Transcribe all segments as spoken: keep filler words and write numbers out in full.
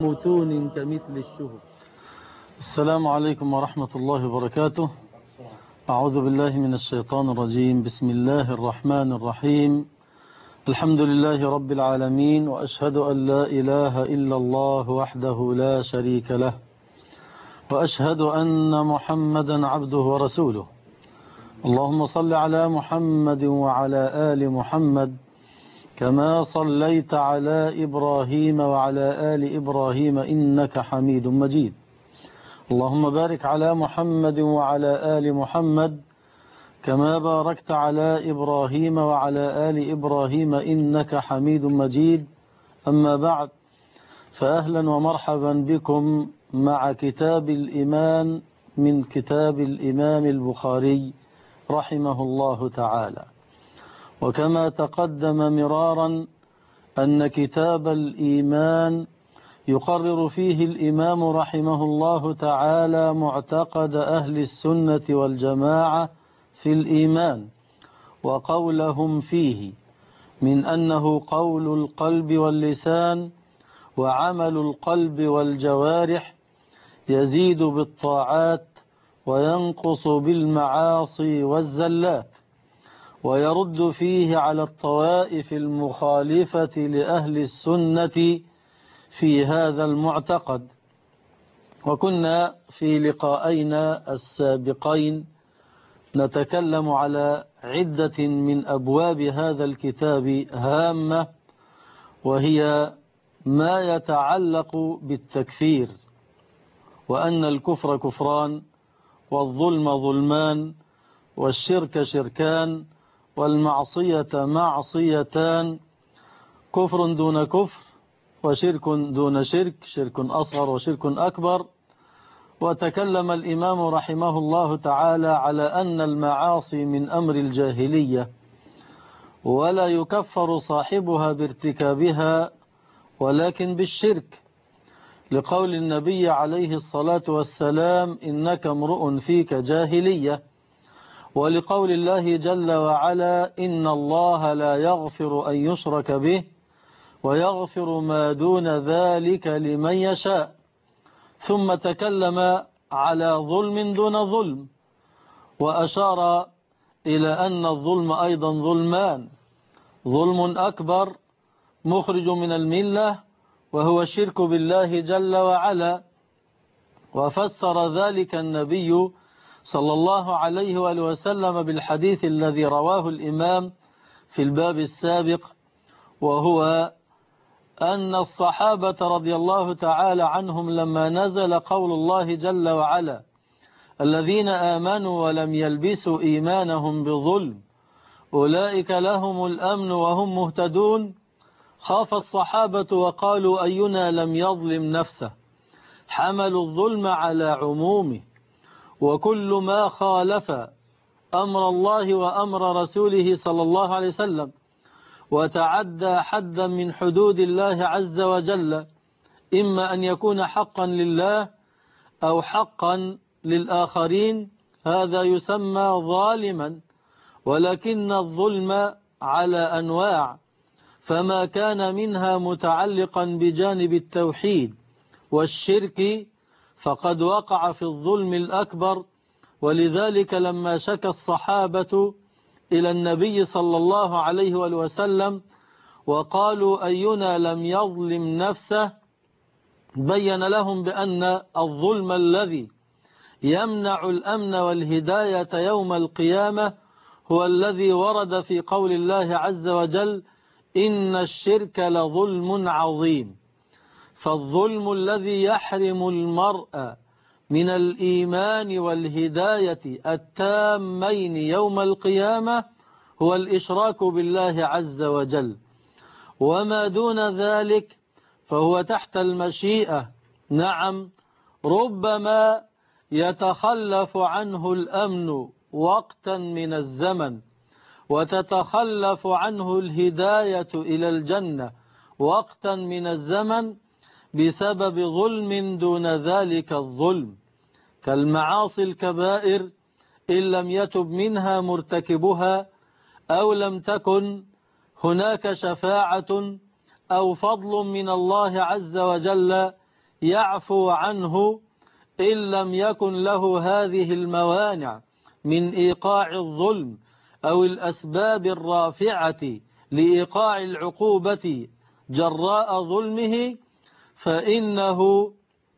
متون كمثل الشهب. السلام عليكم ورحمة الله وبركاته. أعوذ بالله من الشيطان الرجيم. بسم الله الرحمن الرحيم. الحمد لله رب العالمين، وأشهد أن لا إله إلا الله وحده لا شريك له، وأشهد أن محمدا عبده ورسوله. اللهم صل على محمد وعلى آل محمد كما صليت على إبراهيم وعلى آل إبراهيم إنك حميد مجيد. اللهم بارك على محمد وعلى آل محمد كما باركت على إبراهيم وعلى آل إبراهيم إنك حميد مجيد. أما بعد، فأهلا ومرحبا بكم مع كتاب الإيمان من كتاب الإمام البخاري رحمه الله تعالى. وكما تقدم مرارا أن كتاب الإيمان يقرر فيه الإمام رحمه الله تعالى معتقد أهل السنة والجماعة في الإيمان، وقولهم فيه من أنه قول القلب واللسان وعمل القلب والجوارح، يزيد بالطاعات وينقص بالمعاصي والزلات، ويرد فيه على الطوائف المخالفة لأهل السنة في هذا المعتقد. وكنا في لقاءينا السابقين نتكلم على عدة من أبواب هذا الكتاب هامة، وهي ما يتعلق بالتكفير، وأن الكفر كفران، والظلم ظلمان، والشرك شركان، والمعصية معصيتان، كفر دون كفر، وشرك دون شرك، شرك أصغر وشرك أكبر. وتكلم الإمام رحمه الله تعالى على أن المعاصي من أمر الجاهلية، ولا يكفر صاحبها بارتكابها ولكن بالشرك، لقول النبي عليه الصلاة والسلام: إنك امرؤ فيك جاهلية. ولقول الله جل وعلا: إن الله لا يغفر أن يشرك به ويغفر ما دون ذلك لمن يشاء. ثم تكلم على ظلم دون ظلم، وأشار إلى أن الظلم أيضا ظلمان: ظلم أكبر مخرج من الملة وهو الشرك بالله جل وعلا. وفسر ذلك النبي صلى الله عليه وآله وسلم بالحديث الذي رواه الإمام في الباب السابق، وهو أن الصحابة رضي الله تعالى عنهم لما نزل قول الله جل وعلا: الذين آمنوا ولم يلبسوا إيمانهم بظلم أولئك لهم الأمن وهم مهتدون، خاف الصحابة وقالوا: أينا لم يظلم نفسه، حملوا الظلم على عمومه، وكل ما خالف أمر الله وأمر رسوله صلى الله عليه وسلم وتعدى حدا من حدود الله عز وجل، إما أن يكون حقا لله أو حقا للآخرين، هذا يسمى ظالما. ولكن الظلم على أنواع، فما كان منها متعلقا بجانب التوحيد والشرك فقد وقع في الظلم الأكبر. ولذلك لما شكى الصحابة إلى النبي صلى الله عليه وسلم وقالوا: أينا لم يظلم نفسه، بين لهم بأن الظلم الذي يمنع الأمن والهداية يوم القيامة هو الذي ورد في قول الله عز وجل: إن الشرك لظلم عظيم. فالظلم الذي يحرم المرء من الإيمان والهداية التامين يوم القيامة هو الإشراك بالله عز وجل، وما دون ذلك فهو تحت المشيئة. نعم، ربما يتخلف عنه الأمن وقتا من الزمن، وتتخلف عنه الهداية إلى الجنة وقتا من الزمن بسبب ظلم دون ذلك الظلم، كالمعاصي الكبائر إن لم يتب منها مرتكبها، أو لم تكن هناك شفاعة أو فضل من الله عز وجل يعفو عنه إن لم يكن له هذه الموانع من إيقاع الظلم أو الأسباب الرافعة لإيقاع العقوبة جراء ظلمه، فإنه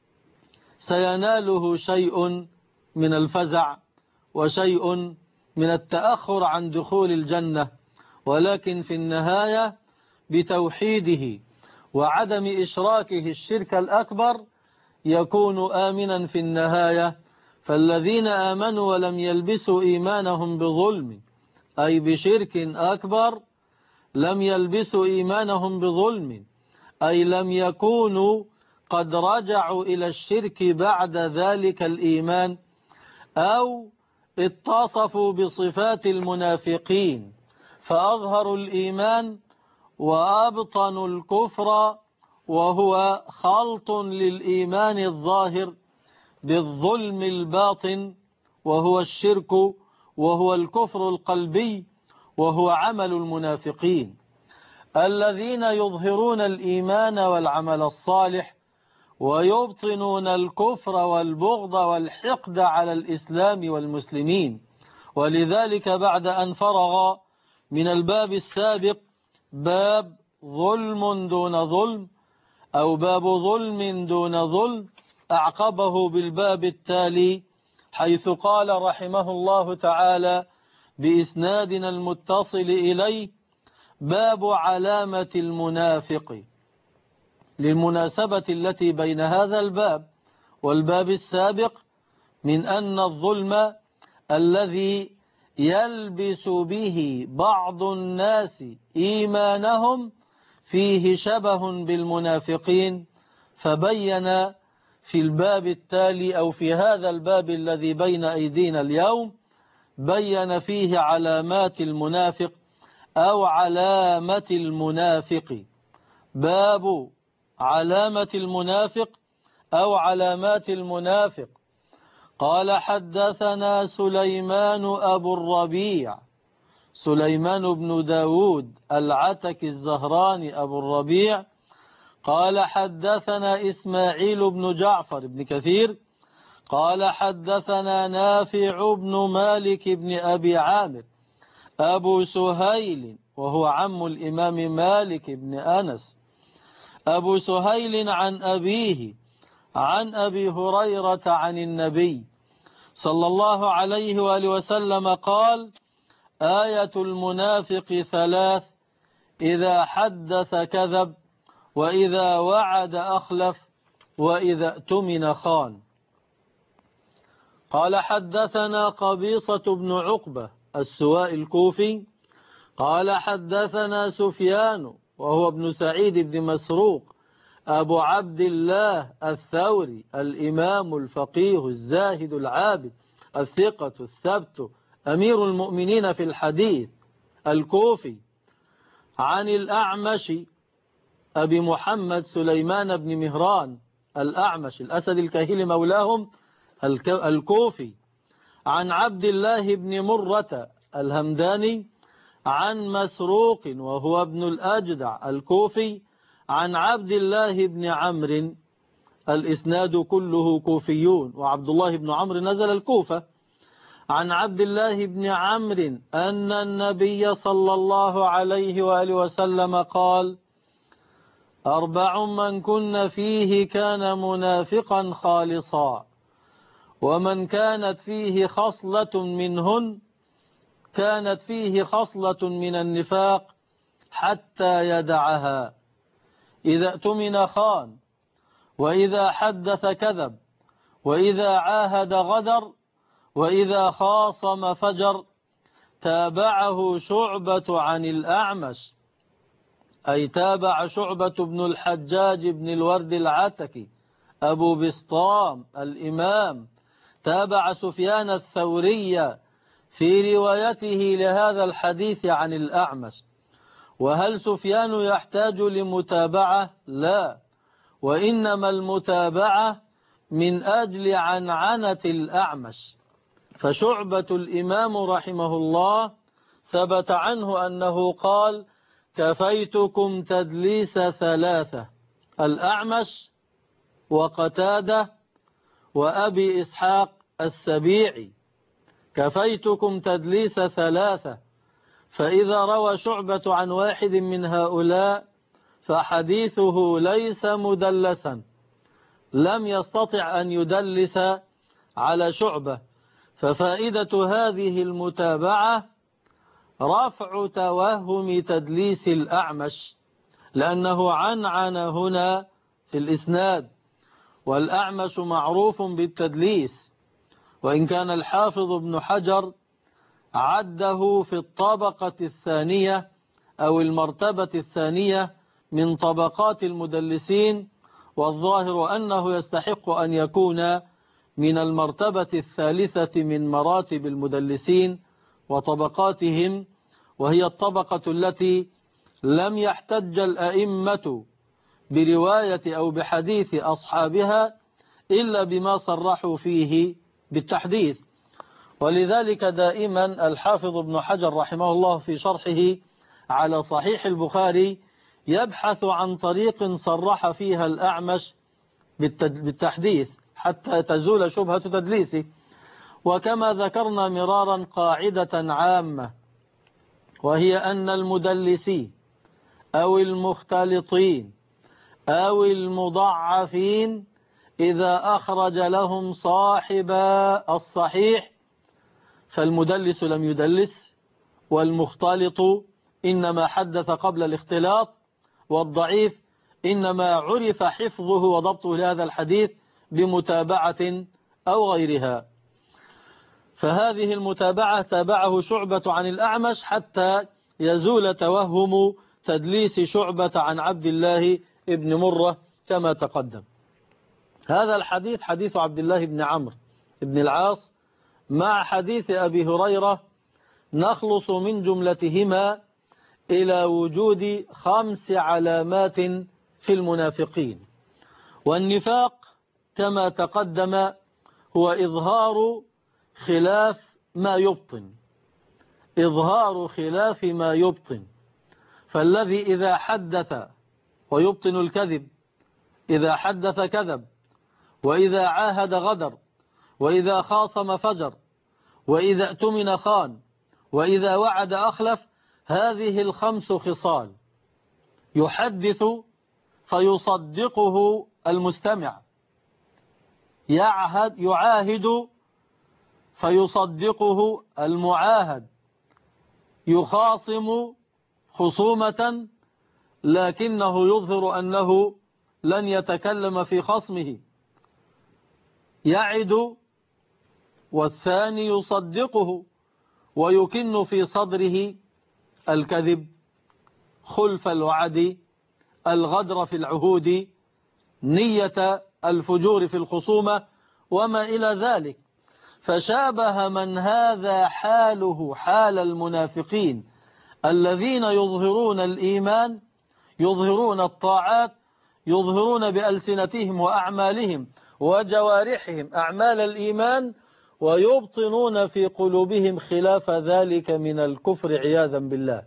سيناله شيء من الفزع وشيء من التأخر عن دخول الجنة، ولكن في النهاية بتوحيده وعدم إشراكه الشرك الأكبر يكون آمنا في النهاية. فالذين آمنوا ولم يلبسوا إيمانهم بظلم أي بشرك أكبر، لم يلبسوا إيمانهم بظلم أي لم يكونوا قد رجعوا إلى الشرك بعد ذلك الإيمان، أو اتصفوا بصفات المنافقين فأظهروا الإيمان وأبطنوا الكفر، وهو خلط للإيمان الظاهر بالظلم الباطن، وهو الشرك، وهو الكفر القلبي، وهو عمل المنافقين الذين يظهرون الإيمان والعمل الصالح ويبطنون الكفر والبغض والحقد على الإسلام والمسلمين. ولذلك بعد أن فرغ من الباب السابق باب ظلم دون ظلم أو باب ظلم دون ظلم، أعقبه بالباب التالي حيث قال رحمه الله تعالى بإسنادنا المتصل إليه: باب علامة المنافق، للمناسبة التي بين هذا الباب والباب السابق من أن الظلم الذي يلبس به بعض الناس إيمانهم فيه شبه بالمنافقين، فبين في الباب التالي أو في هذا الباب الذي بين أيدينا اليوم بين فيه علامات المنافق أو علامة المنافق. باب علامة المنافق أو علامات المنافق. قال: حدثنا سليمان أبو الربيع، سليمان بن داود العتك الزهراني أبو الربيع، قال: حدثنا إسماعيل بن جعفر بن كثير قال: حدثنا نافع بن مالك بن أبي عامر أبو سهيل، وهو عم الإمام مالك بن أنس، أبو سهيل عن أبيه عن أبي هريرة عن النبي صلى الله عليه وآله وسلم قال: آية المنافق ثلاث: إذا حدث كذب، وإذا وعد أخلف، وإذا اؤتمن خان. قال: حدثنا قبيصة بن عقبة السوائي الكوفي قال: حدثنا سفيان وهو ابن سعيد بن مسروق أبو عبد الله الثوري الإمام الفقيه الزاهد العابد الثقة الثبت أمير المؤمنين في الحديث الكوفي، عن الأعمش أبي محمد سليمان بن مهران الأعمش الأسد الكهيل مولاهم الكوفي، عن عبد الله بن مرة الهمداني، عن مسروق وهو ابن الأجدع الكوفي، عن عبد الله بن عمرو. الإسناد كله كوفيون، وعبد الله بن عمرو نزل الكوفة. عن عبد الله بن عمرو أن النبي صلى الله عليه وآله وسلم قال: أربع من كن فيه كان منافقا خالصا، ومن كانت فيه خصلة منهن كانت فيه خصلة من النفاق حتى يدعها: إذا اؤتمن خان، وإذا حدث كذب، وإذا عاهد غدر، وإذا خاصم فجر. تابعه شعبة عن الأعمش، أي تابع شعبة بن الحجاج بن الورد العتكي أبو بسطام الإمام، تابع سفيان الثوري في روايته لهذا الحديث عن الأعمش. وهل سفيان يحتاج لمتابعة؟ لا، وإنما المتابعة من أجل عنعنة الأعمش. فشعبة الإمام رحمه الله ثبت عنه أنه قال: كفيتكم تدليس ثلاثة: الأعمش، وقتادة وأبي إسحاق السبيعي. كفيتكم تدليس ثلاثة، فإذا روى شعبة عن واحد من هؤلاء فحديثه ليس مدلسا، لم يستطع أن يدلس على شعبة، ففائدة هذه المتابعة رفع توهم تدليس الأعمش، لأنه عنعن هنا في الإسناد، والأعمش معروف بالتدليس، وإن كان الحافظ ابن حجر عده في الطبقة الثانية أو المرتبة الثانية من طبقات المدلسين، والظاهر أنه يستحق أن يكون من المرتبة الثالثة من مراتب المدلسين وطبقاتهم، وهي الطبقة التي لم يحتج الأئمة برواية أو بحديث أصحابها إلا بما صرحوا فيه بالتحديث. ولذلك دائما الحافظ ابن حجر رحمه الله في شرحه على صحيح البخاري يبحث عن طريق صرح فيها الأعمش بالتحديث حتى تزول شبهة تدليسه. وكما ذكرنا مرارا قاعدة عامة، وهي أن المدلسين أو المختلطين أو المضعفين إذا أخرج لهم صاحب الصحيح فالمدلس لم يدلس، والمختلط إنما حدث قبل الاختلاط، والضعيف إنما عرف حفظه وضبطه لهذا الحديث بمتابعة أو غيرها. فهذه المتابعة تابعه شعبة عن الأعمش حتى يزول توهم تدليس شعبة عن عبد الله ابن مرة كما تقدم. هذا الحديث حديث عبد الله بن عمرو بن العاص مع حديث أبي هريرة نخلص من جملتهما إلى وجود خمس علامات في المنافقين. والنفاق كما تقدم هو إظهار خلاف ما يبطن، إظهار خلاف ما يبطن. فالذي إذا حدث ويبطن الكذب، إذا حدث كذب، وإذا عاهد غدر، وإذا خاصم فجر، وإذا اؤتمن خان، وإذا وعد أخلف، هذه الخمس خصال يحدث فيصدقه المستمع، يعهد يعاهد فيصدقه المعاهد، يخاصم خصومة لكنه يظهر أنه لن يتكلم في خصمه، يعد والثاني يصدقه ويكن في صدره الكذب، خلف الوعد، الغدر في العهود، نية الفجور في الخصومة وما إلى ذلك. فشابه من هذا حاله حال المنافقين الذين يظهرون الإيمان، يظهرون الطاعات، يظهرون بألسنتهم وأعمالهم وجوارحهم أعمال الإيمان، ويبطنون في قلوبهم خلاف ذلك من الكفر عياذا بالله.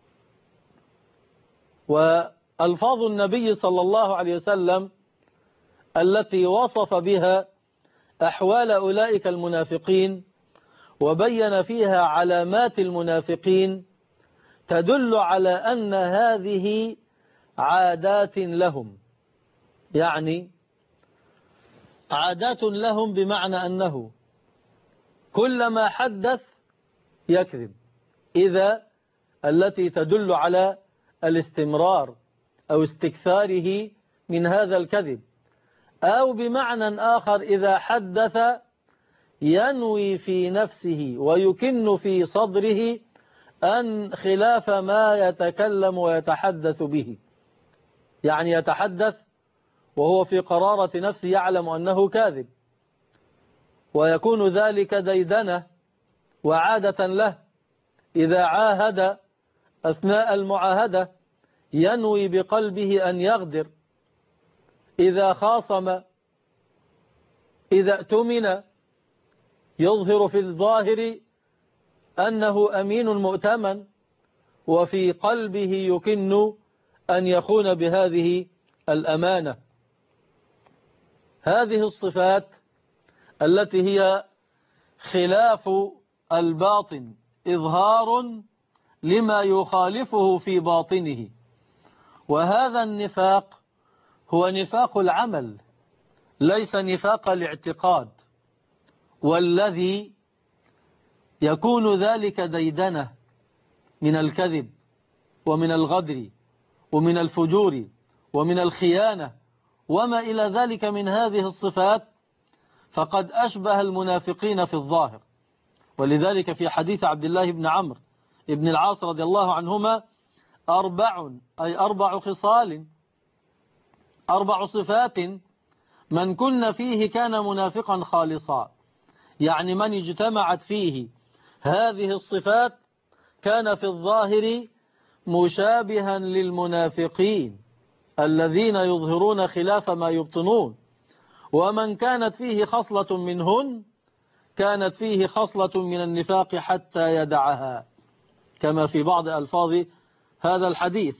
وألفاظ النبي صلى الله عليه وسلم التي وصف بها أحوال أولئك المنافقين وبين فيها علامات المنافقين تدل على أن هذه عادات لهم، يعني عادات لهم بمعنى أنه كلما حدث يكذب، إذا التي تدل على الاستمرار أو استكثاره من هذا الكذب، أو بمعنى آخر إذا حدث ينوي في نفسه ويكن في صدره أن خلاف ما يتكلم ويتحدث به، يعني يتحدث وهو في قرارة نفسه يعلم أنه كاذب، ويكون ذلك ديدنة وعادة له. إذا عاهد أثناء المعاهدة ينوي بقلبه أن يغدر، إذا خاصم، إذا اؤتمن يظهر في الظاهر أنه أمين مؤتمن، وفي قلبه يكن أن يخون بهذه الأمانة. هذه الصفات التي هي خلاف الباطن إظهار لما يخالفه في باطنه، وهذا النفاق هو نفاق العمل ليس نفاق الاعتقاد، والذي يكون ذلك ديدنة من الكذب ومن الغدر ومن الفجور ومن الخيانة وما إلى ذلك من هذه الصفات، فقد أشبه المنافقين في الظاهر. ولذلك في حديث عبد الله بن عمرو بن العاص رضي الله عنهما أربع أي أربع خصال أربع صفات من كن فيه كان منافقا خالصا، يعني من اجتمعت فيه هذه الصفات كان في الظاهر مشابها للمنافقين الذين يظهرون خلاف ما يبطنون، ومن كانت فيه خصلة منهن كانت فيه خصلة من النفاق حتى يدعها، كما في بعض ألفاظ هذا الحديث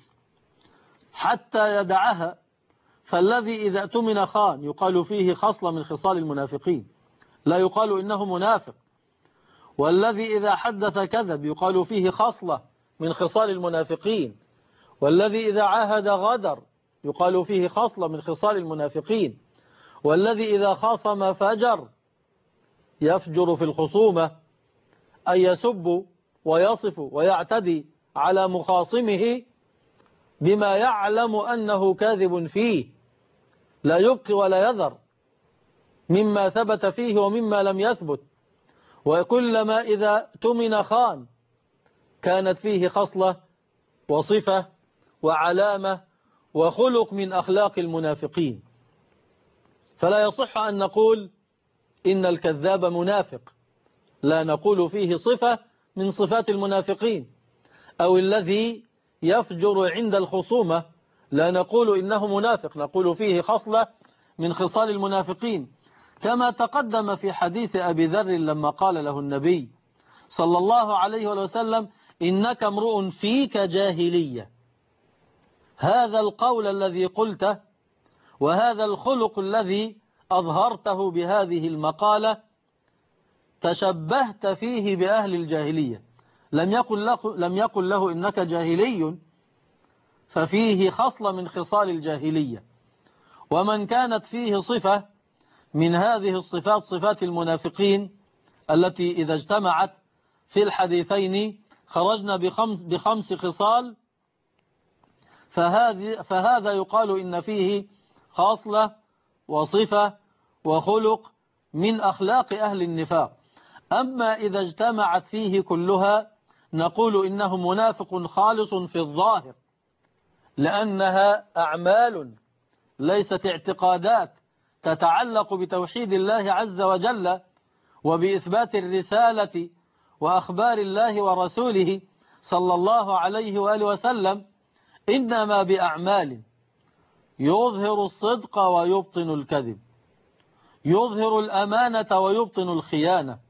حتى يدعها. فالذي إذا اؤتمن خان يقال فيه خصلة من خصال المنافقين لا يقال إنه منافق، والذي إذا حدث كذب يقال فيه خصلة من خصال المنافقين، والذي إذا عاهد غدر يقال فيه خصلة من خصال المنافقين، والذي إذا خاصم فجر يفجر في الخصومة أن يسب ويصف ويعتدي على مخاصمه بما يعلم أنه كاذب فيه، لا يبقي ولا يذر مما ثبت فيه ومما لم يثبت. وكلما إذا تمن خان كانت فيه خصلة وصفة وعلامة وخلق من أخلاق المنافقين. فلا يصح أن نقول إن الكذاب منافق، لا نقول فيه صفة من صفات المنافقين، أو الذي يفجر عند الخصومة لا نقول إنه منافق، نقول فيه خصلة من خصال المنافقين، كما تقدم في حديث أبي ذر لما قال له النبي صلى الله عليه وسلم إنك امرؤ فيك جاهلية. هذا القول الذي قلته وهذا الخلق الذي أظهرته بهذه المقالة تشبهت فيه بأهل الجاهلية، لم يقل له, لم يقل له إنك جاهلي، ففيه خصلة من خصال الجاهلية. ومن كانت فيه صفة من هذه الصفات صفات المنافقين التي إذا اجتمعت في الحديثين خرجنا بخمس, بخمس خصال، فهذا يقال إن فيه خاصلة وصفة وخلق من أخلاق أهل النفاق. أما إذا اجتمعت فيه كلها نقول إنه منافق خالص في الظاهر، لأنها أعمال ليست اعتقادات تتعلق بتوحيد الله عز وجل وبإثبات الرسالة وأخبار الله ورسوله صلى الله عليه وآله وسلم، إنما بأعمال يظهر الصدق ويبطن الكذب، يظهر الأمانة ويبطن الخيانة،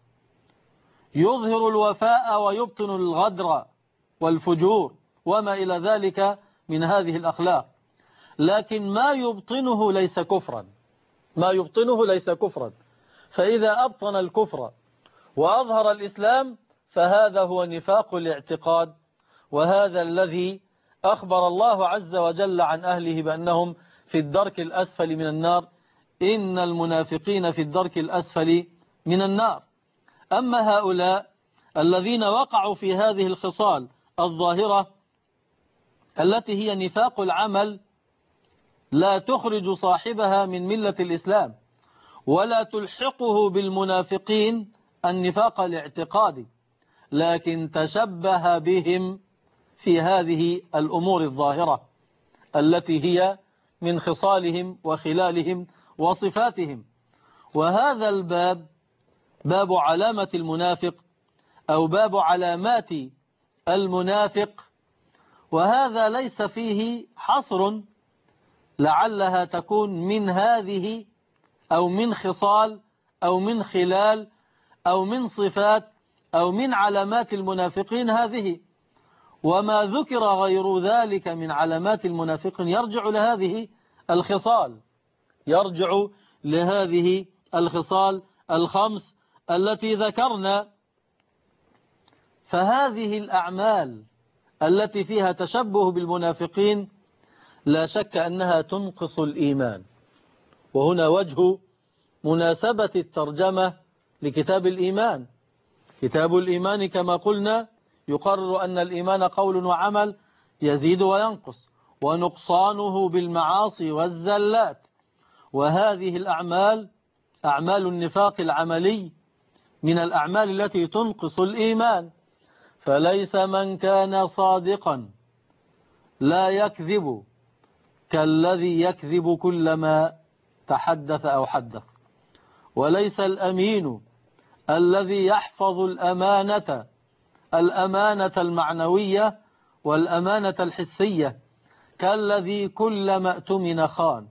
يظهر الوفاء ويبطن الغدر والفجور وما إلى ذلك من هذه الأخلاق. لكن ما يبطنه ليس كفرا، ما يبطنه ليس كفرا، فإذا أبطن الكفر وأظهر الإسلام فهذا هو نفاق الاعتقاد، وهذا الذي أخبر الله عز وجل عن أهله بأنهم في الدرك الأسفل من النار، إن المنافقين في الدرك الأسفل من النار. أما هؤلاء الذين وقعوا في هذه الخصال الظاهرة التي هي نفاق العمل لا تخرج صاحبها من ملة الإسلام ولا تلحقه بالمنافقين النفاق الاعتقادي، لكن تشبه بهم في هذه الأمور الظاهرة التي هي من خصالهم وخلالهم وصفاتهم. وهذا الباب باب علامة المنافق أو باب علامات المنافق، وهذا ليس فيه حصر، لعلها تكون من هذه أو من خصال أو من خلال أو من صفات أو من علامات المنافقين هذه، وما ذكر غير ذلك من علامات المنافقين يرجع لهذه الخصال، يرجع لهذه الخصال الخمس التي ذكرنا. فهذه الأعمال التي فيها تشبه بالمنافقين لا شك أنها تنقص الإيمان. وهنا وجه مناسبة الترجمة لكتاب الإيمان. كتاب الإيمان كما قلنا يقرر أن الإيمان قول وعمل يزيد وينقص، ونقصانه بالمعاصي والزلات. وهذه الأعمال أعمال النفاق العملي من الأعمال التي تنقص الإيمان. فليس من كان صادقا لا يكذب كالذي يكذب كلما تحدث أو حدث، وليس الأمين الذي يحفظ الأمانة الأمانة المعنوية والأمانة الحسية كالذي كلما اؤتمن خان،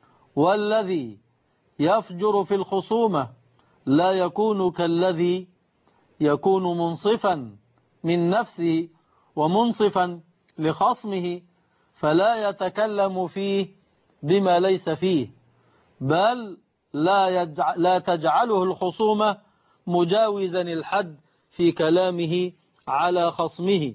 والذي يفجر في الخصومة لا يكون كالذي يكون منصفا من نفسه ومنصفا لخصمه فلا يتكلم فيه بما ليس فيه، بل لا, يجعل لا تجعله الخصومة مجاوزا الحد في كلامه على خصمه،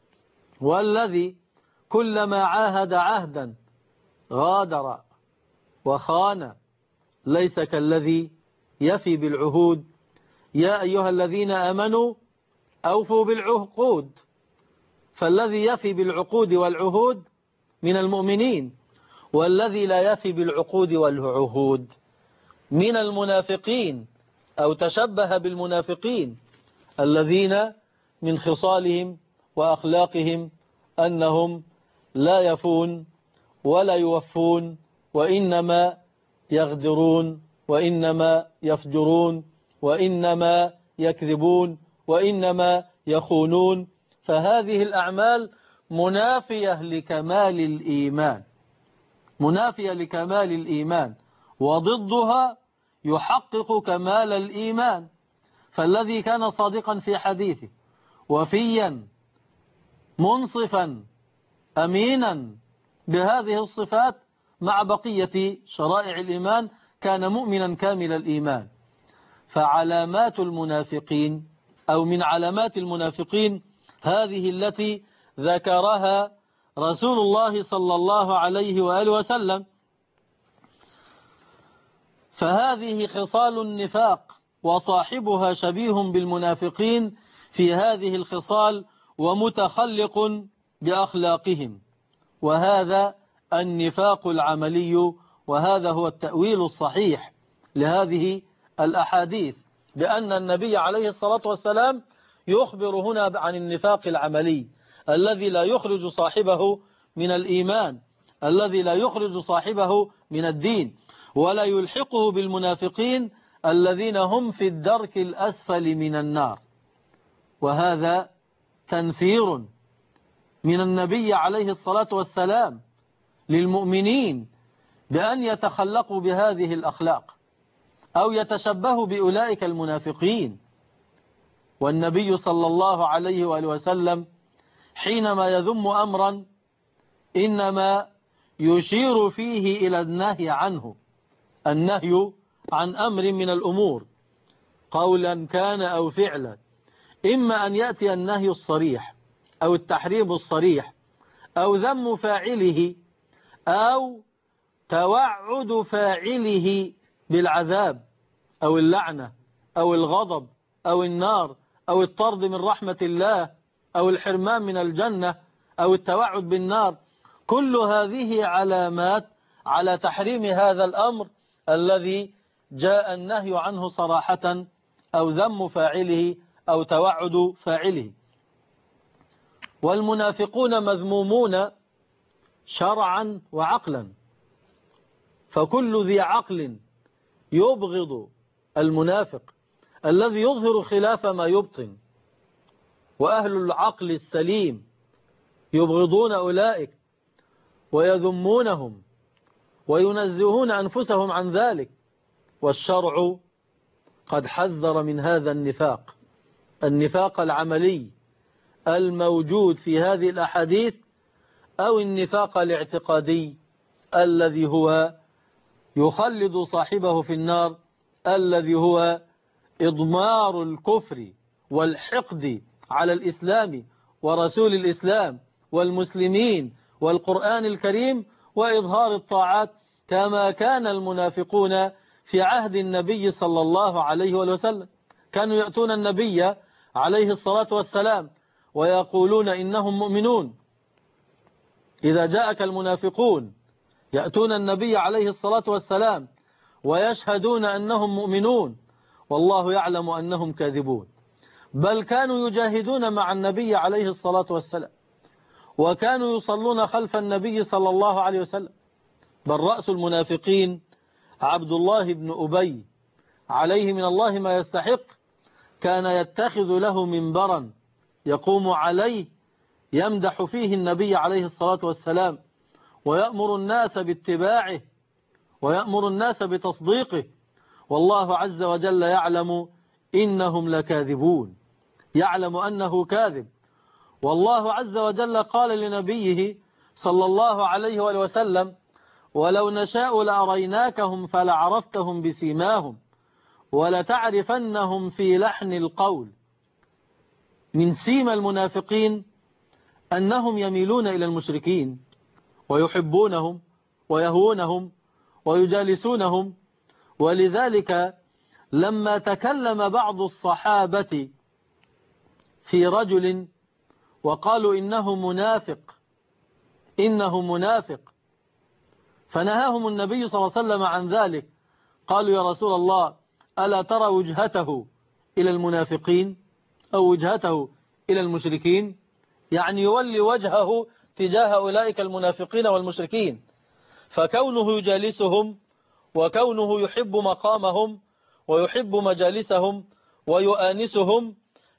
والذي كلما عاهد عهدا غادر وخان، ليس كالذي يفي بالعهود. يا أيها الذين آمنوا أوفوا بالعقود، فالذي يفي بالعقود والعهود من المؤمنين، والذي لا يفي بالعقود والعهود من المنافقين أو تشبه بالمنافقين الذين من خصالهم وأخلاقهم أنهم لا يفون ولا يوفون، وإنما يغدرون، وإنما يفجرون، وإنما يكذبون، وإنما يخونون. فهذه الأعمال منافية لكمال الإيمان، منافية لكمال الإيمان، وضدها يحقق كمال الإيمان. فالذي كان صادقا في حديثه وفيا منصفا أمينا بهذه الصفات مع بقية شرائع الإيمان كان مؤمنا كامل الإيمان. فعلامات المنافقين أو من علامات المنافقين هذه التي ذكرها رسول الله صلى الله عليه وآله وسلم. فهذه خصال النفاق وصاحبها شبيه بالمنافقين في هذه الخصال ومتخلق بأخلاقهم، وهذا النفاق العملي. وهذا هو التأويل الصحيح لهذه الأحاديث، بأن النبي عليه الصلاة والسلام يخبر هنا عن النفاق العملي الذي لا يخرج صاحبه من الإيمان، الذي لا يخرج صاحبه من الدين، ولا يلحقه بالمنافقين الذين هم في الدرك الأسفل من النار. وهذا تنفير من النبي عليه الصلاة والسلام للمؤمنين بأن يتخلقوا بهذه الأخلاق أو يتشبهوا بأولئك المنافقين. والنبي صلى الله عليه وآله وسلم حينما يذم أمرا إنما يشير فيه إلى النهي عنه، النهي عن أمر من الأمور قولا كان أو فعلا، إما أن يأتي النهي الصريح أو التحريم الصريح أو ذم فاعله أو توعد فاعله بالعذاب أو اللعنة أو الغضب أو النار أو الطرد من رحمة الله أو الحرمان من الجنة أو التوعد بالنار. كل هذه علامات على تحريم هذا الأمر الذي جاء النهي عنه صراحة أو ذم فاعله أو توعد فاعله. والمنافقون مذمومون شرعا وعقلا، فكل ذي عقل يبغض المنافق الذي يظهر خلاف ما يبطن، وأهل العقل السليم يبغضون أولئك ويذمونهم وينزهون أنفسهم عن ذلك. والشرع قد حذر من هذا النفاق، النفاق العملي الموجود في هذه الأحاديث، أو النفاق الاعتقادي الذي هو يخلد صاحبه في النار، الذي هو إضمار الكفر والحقد على الإسلام ورسول الإسلام والمسلمين والقرآن الكريم، وإظهار الطاعات كما كان المنافقون في عهد النبي صلى الله عليه وسلم. كانوا يأتون النبي عليه الصلاة والسلام ويقولون إنهم مؤمنون. إذا جاءك المنافقون يأتون النبي عليه الصلاة والسلام ويشهدون أنهم مؤمنون والله يعلم أنهم كاذبون، بل كانوا يجاهدون مع النبي عليه الصلاة والسلام، وكانوا يصلون خلف النبي صلى الله عليه وسلم. بل رأس المنافقين عبد الله بن أبي عليه من الله ما يستحق، كان يتخذ له منبرا يقوم عليه يمدح فيه النبي عليه الصلاة والسلام، ويأمر الناس باتباعه ويأمر الناس بتصديقه، والله عز وجل يعلم إنهم لكاذبون، يعلم أنه كاذب. والله عز وجل قال لنبيه صلى الله عليه وآله وسلم: ولو نشاء لأريناكهم فلعرفتهم بسيماهم ولتعرفنهم في لحن القول. من سيما المنافقين أنهم يميلون إلى المشركين ويحبونهم ويهونهم ويجالسونهم. ولذلك لما تكلم بعض الصحابة في رجل وقالوا إنه منافق إنه منافق فنهاهم النبي صلى الله عليه وسلم عن ذلك، قالوا: يا رسول الله، ألا ترى وجهته إلى المنافقين أو وجهته إلى المشركين؟ يعني يولي وجهه تجاه أولئك المنافقين والمشركين. فكونه يجالسهم وكونه يحب مقامهم ويحب مجالسهم ويؤانسهم،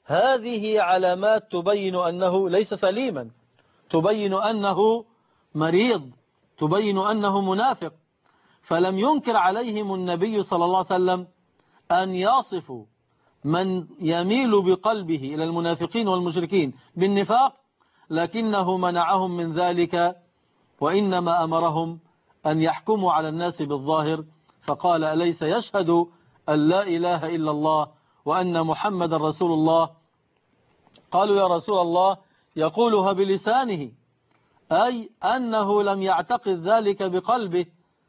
هذه علامات تبين أنه ليس سليما، تبين أنه مريض، تبين أنه منافق. فلم ينكر عليهم النبي صلى الله عليه وسلم أن يصفوا من يميل بقلبه إلى المنافقين والمشركين بالنفاق، لكنه منعهم من ذلك، وإنما أمرهم أن يحكموا على الناس بالظاهر. فقال: أليس يشهد أن لا إله إلا الله وأن محمد رسول الله؟ قالوا: يا رسول الله، يقولها بلسانه، أي أنه لم يعتقد ذلك بقلبه،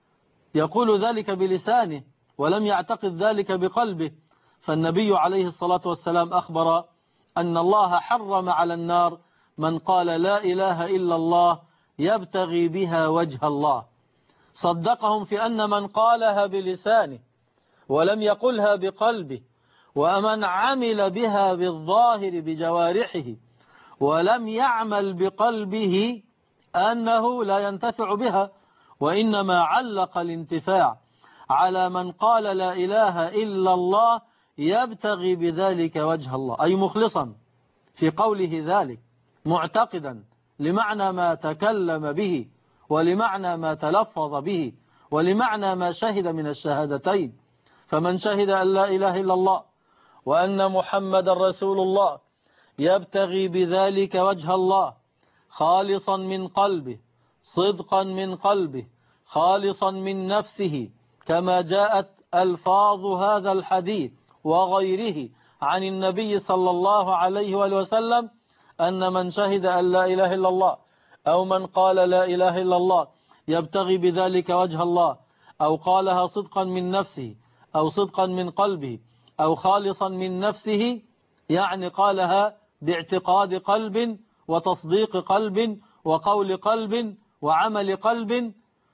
يقول ذلك بلسانه ولم يعتقد ذلك بقلبه. فالنبي عليه الصلاة والسلام أخبر أن الله حرم على النار من قال لا إله إلا الله يبتغي بها وجه الله. صدقهم في أن من قالها بلسانه ولم يقلها بقلبه، ومن عمل بها بالظاهر بجوارحه ولم يعمل بقلبه، أنه لا ينتفع بها، وإنما علق الانتفاع على من قال لا إله إلا الله يبتغي بذلك وجه الله، أي مخلصا في قوله ذلك، معتقدا لمعنى ما تكلم به ولمعنى ما تلفظ به ولمعنى ما شهد من الشهادتين. فمن شهد أن لا إله إلا الله وأن محمد رسول الله يبتغي بذلك وجه الله خالصا من قلبه، صدقا من قلبه، خالصا من نفسه، كما جاءت ألفاظ هذا الحديث وغيره عن النبي صلى الله عليه وآله وسلم، أن من شهد أن لا إله إلا الله أو من قال لا إله إلا الله يبتغي بذلك وجه الله، أو قالها صدقا من نفسه أو صدقا من قلبه أو خالصا من نفسه، يعني قالها باعتقاد قلب وتصديق قلب وقول قلب وعمل قلب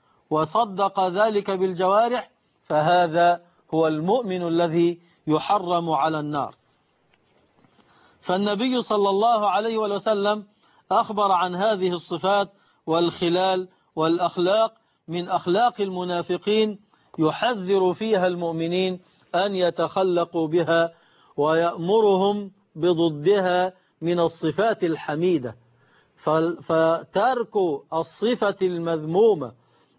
وصدق ذلك بالجوارح، فهذا هو المؤمن الذي يحرم على النار. فالنبي صلى الله عليه وسلم أخبر عن هذه الصفات والخلال والأخلاق من أخلاق المنافقين، يحذر فيها المؤمنين أن يتخلقوا بها ويأمرهم بضدها من الصفات الحميدة. فترك الصفة المذمومة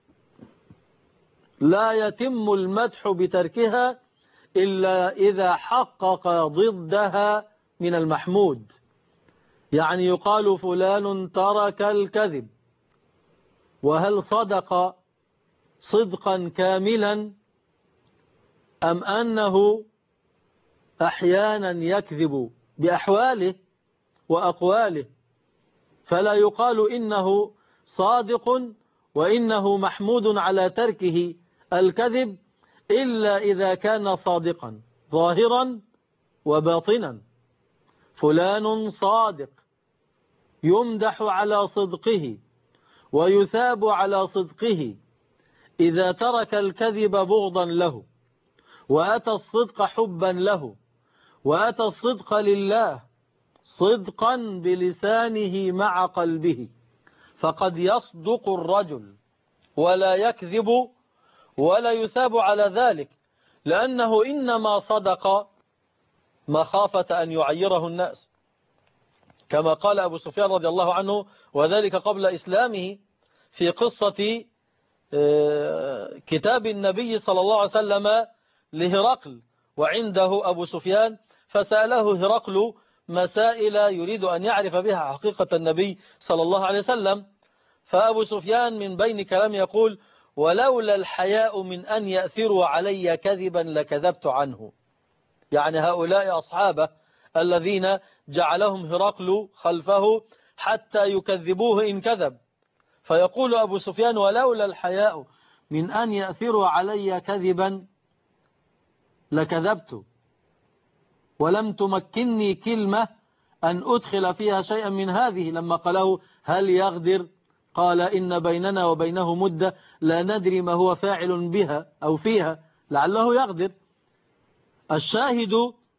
لا يتم المدح بتركها إلا إذا حقق ضدها من المحمود. يعني يقال فلان ترك الكذب، وهل صدق صدقا كاملا أم أنه أحيانا يكذب بأحواله وأقواله، فلا يقال إنه صادق وإنه محمود على تركه الكذب إلا إذا كان صادقا ظاهرا وباطنا. فلان صادق يمدح على صدقه ويثاب على صدقه إذا ترك الكذب بغضا له وأتى الصدق حبا له وأتى الصدق لله صدقا بلسانه مع قلبه، فقد يصدق الرجل ولا يكذب ولا يثاب على ذلك، لأنه إنما صدق مخافة أن يعيره الناس، كما قال أبو سفيان رضي الله عنه وذلك قبل إسلامه في قصة كتاب النبي صلى الله عليه وسلم لهرقل، وعنده أبو سفيان فسأله هرقل مسائل يريد أن يعرف بها حقيقة النبي صلى الله عليه وسلم، فأبو سفيان من بين كلام يقول: ولولا الحياء من أن يأثروا علي كذبا لكذبت عنه. يعني هؤلاء أصحابه الذين جعلهم هرقل خلفه حتى يكذبوه إن كذب، فيقول أبو سفيان: ولولا الحياء من أن يأثروا علي كذبا لكذبت، ولم تمكنني كلمة أن أدخل فيها شيئا من هذه. لما قاله هل يغدر قال: إن بيننا وبينه مدة لا ندري ما هو فاعل بها أو فيها لعله يغدر. الشاهد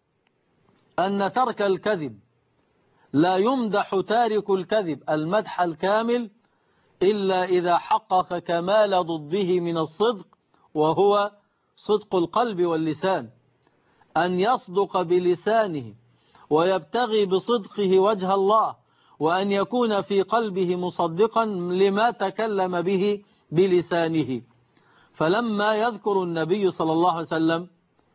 أن ترك الكذب لا يمدح تارك الكذب المدح الكامل إلا إذا حقق كمال ضده من الصدق، وهو صدق القلب واللسان، أن يصدق بلسانه ويبتغي بصدقه وجه الله، وأن يكون في قلبه مصدقا لما تكلم به بلسانه. فلما يذكر النبي صلى الله عليه وسلم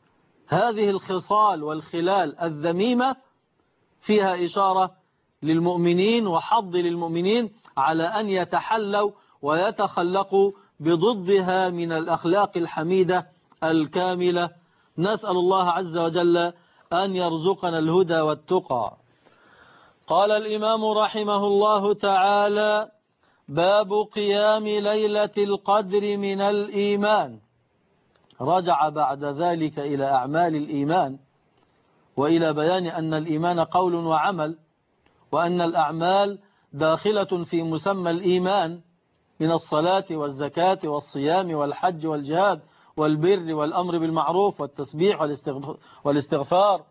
هذه الخصال والخلال الذميمة فيها إشارة للمؤمنين وحظ للمؤمنين على أن يتحلوا ويتخلقوا بضدها من الأخلاق الحميدة الكاملة. نسأل الله عز وجل أن يرزقنا الهدى والتقى. قال الإمام رحمه الله تعالى: باب قيام ليلة القدر من الإيمان. رجع بعد ذلك إلى أعمال الإيمان وإلى بيان أن الإيمان قول وعمل، وأن الأعمال داخلة في مسمى الإيمان من الصلاة والزكاة والصيام والحج والجهاد والبر والأمر بالمعروف والتسبيح والاستغفار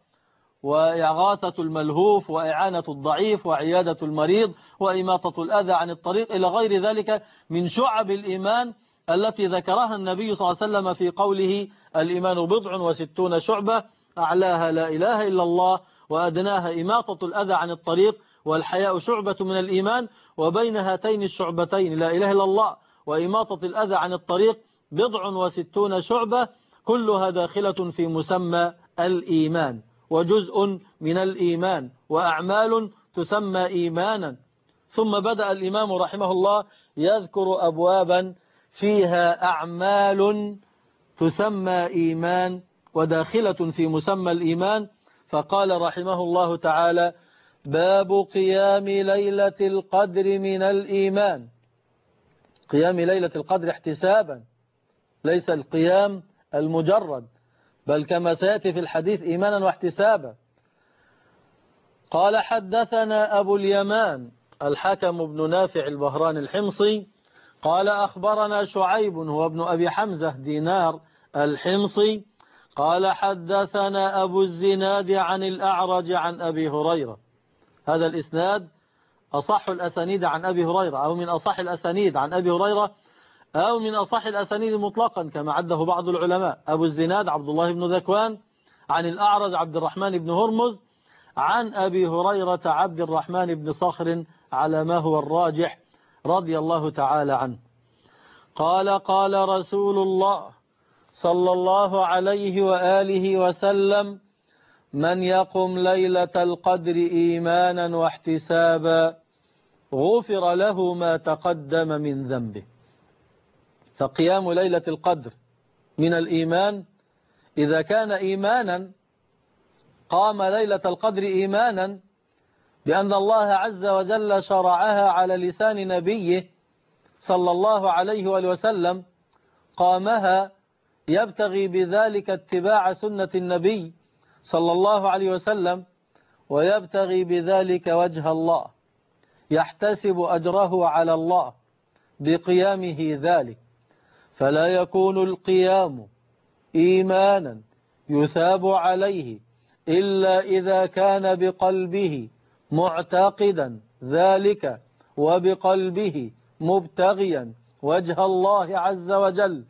وإغاثة الملهوف وإعانة الضعيف وعيادة المريض وإماطة الأذى عن الطريق إلى غير ذلك من شعب الإيمان التي ذكرها النبي صلى الله عليه وسلم في قوله: الإيمان بضع وستون شعبة أعلاها لا إله إلا الله وأدناها إماطة الأذى عن الطريق والحياء شعبة من الإيمان، وبين هاتين الشعبتين لا إله إلا الله وإماطة الأذى عن الطريق بضع وستون شعبة، كلها داخلة في مسمى الإيمان وجزء من الإيمان وأعمال تسمى إيمانا. ثم بدأ الإمام رحمه الله يذكر أبوابا فيها أعمال تسمى إيمان وداخلة في مسمى الإيمان، فقال رحمه الله تعالى: باب قيام ليلة القدر من الإيمان. قيام ليلة القدر احتسابا، ليس القيام المجرد، بل كما سيأتي في الحديث إيمانا واحتسابا. قال: حدثنا أبو اليمان الحكم بن نافع البهراني الحمصي قال: أخبرنا شعيب هو ابن أبي حمزة دينار الحمصي قال: حدثنا أبو الزناد عن الأعرج عن أبي هريرة. هذا الإسناد أصح الأسانيد عن أبي هريرة، أو من أصح الأسانيد عن أبي هريرة، أو من أصح الأسانيد مطلقا كما عده بعض العلماء. أبو الزناد عبد الله بن ذكوان عن الأعرج عبد الرحمن بن هرمز عن أبي هريرة عبد الرحمن بن صخر على ما هو الراجح رضي الله تعالى عنه. قال: قال رسول الله صلى الله عليه وآله وسلم: من يقم ليلة القدر إيمانا واحتسابا غفر له ما تقدم من ذنبه. فقيام ليلة القدر من الإيمان. إذا كان إيمانا قام ليلة القدر إيمانا بأن الله عز وجل شرعها على لسان نبيه صلى الله عليه وآله وسلم، قامها يبتغي بذلك اتباع سنة النبي صلى الله عليه وسلم، ويبتغي بذلك وجه الله، يحتسب أجره على الله بقيامه ذلك، فلا يكون القيام إيمانا يثاب عليه إلا إذا كان بقلبه معتقدا ذلك، وبقلبه مبتغيا وجه الله عز وجل،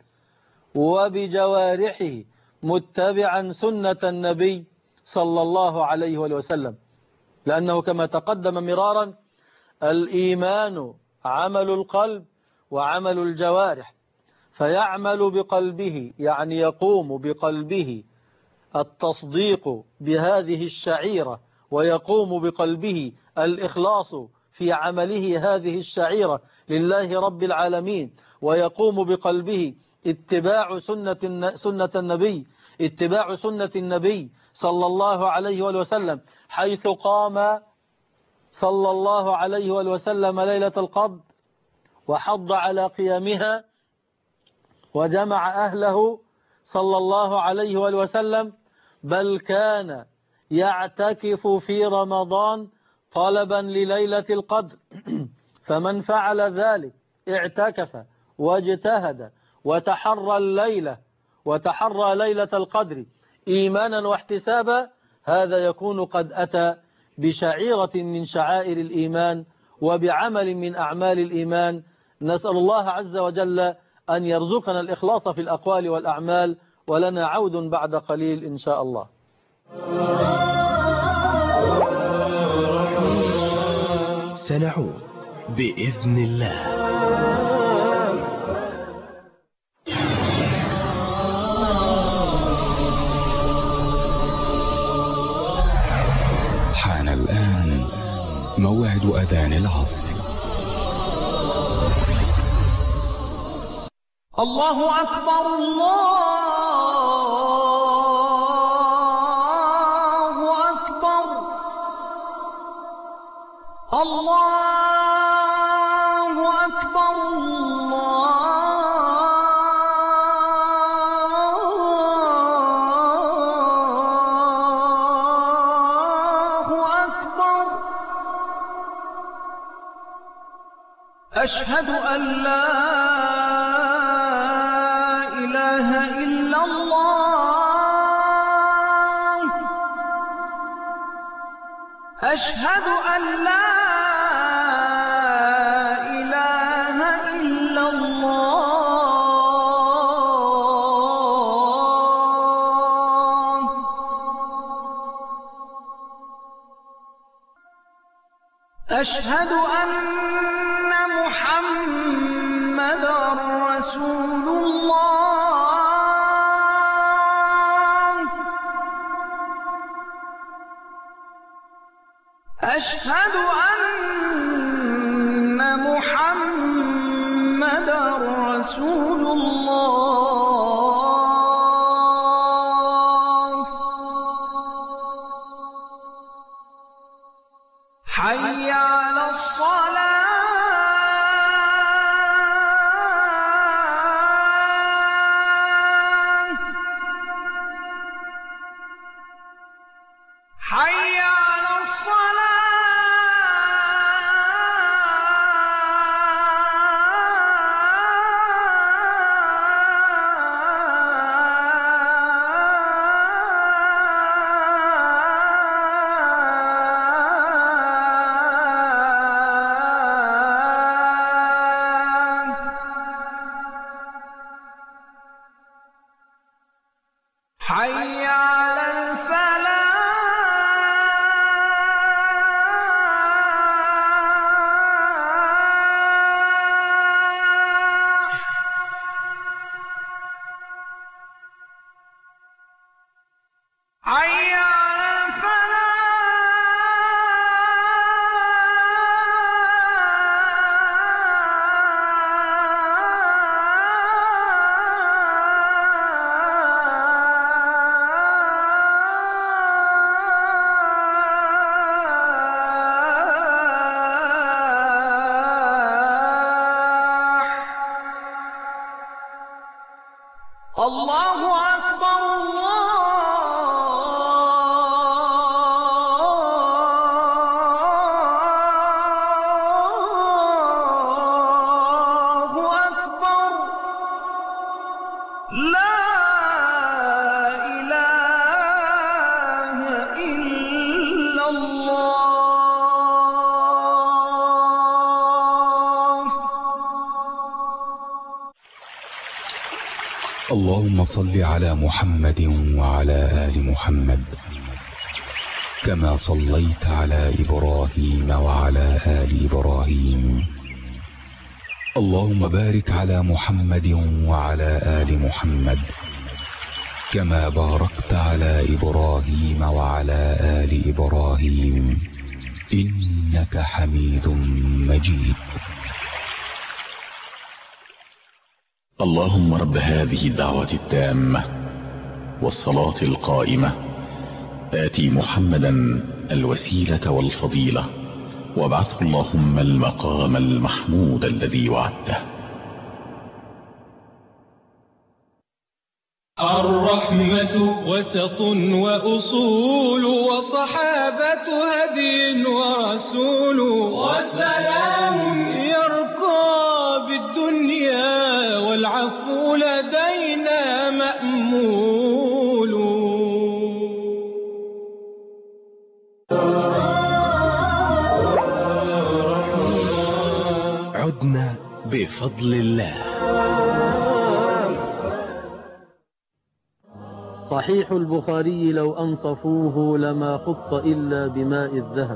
وبجوارحه متبعا سنة النبي صلى الله عليه وسلم. لأنه كما تقدم مرارا الإيمان عمل القلب وعمل الجوارح، فيعمل بقلبه يعني يقوم بقلبه التصديق بهذه الشعيرة، ويقوم بقلبه الإخلاص في عمله هذه الشعيرة لله رب العالمين، ويقوم بقلبه اتباع سنة سنة النبي اتباع سنة النبي صلى الله عليه وسلم، حيث قام صلى الله عليه وسلم ليلة القدر وحض على قيامها، وجمع أهله صلى الله عليه وسلم، بل كان يعتكف في رمضان طلبا لليلة القدر. فمن فعل ذلك اعتكف واجتهد وتحرى الليلة وتحرى ليلة القدر إيمانا واحتسابا، هذا يكون قد أتى بشعيرة من شعائر الإيمان وبعمل من أعمال الإيمان. نسأل الله عز وجل أن يرزقنا الإخلاص في الأقوال والأعمال، ولنا عود بعد قليل إن شاء الله. سنعود بإذن الله. حان الآن موعد أذان العصر. الله أكبر الله أكبر الله أكبر الله أكبر. أشهد أن لا إله إلا الله. أشهد أن لا إله إلا الله. أشهد أن محمدا رسول الله. أشهد أن محمدا رسول الله. حي على الصلاة. حي على حي على الفلاح. حي على الفلاح. اللهم صل على محمد وعلى آل محمد كما صليت على إبراهيم وعلى آل إبراهيم. اللهم بارك على محمد وعلى آل محمد كما باركت على إبراهيم وعلى آل إبراهيم إنك حميد مجيد. اللهم رب هذه الدعوة التامة والصلاة القائمة آتي محمدا الوسيلة والفضيلة وابعثه اللهم المقام المحمود الذي وعدته. الرحمة وسط وأصول وصحابة هدي ورسول وسلام يرقى بالدنيا والعفو لدينا مأمول. عدنا بفضل الله. صحيح البخاري لو أنصفوه لما خط إلا بماء الذهب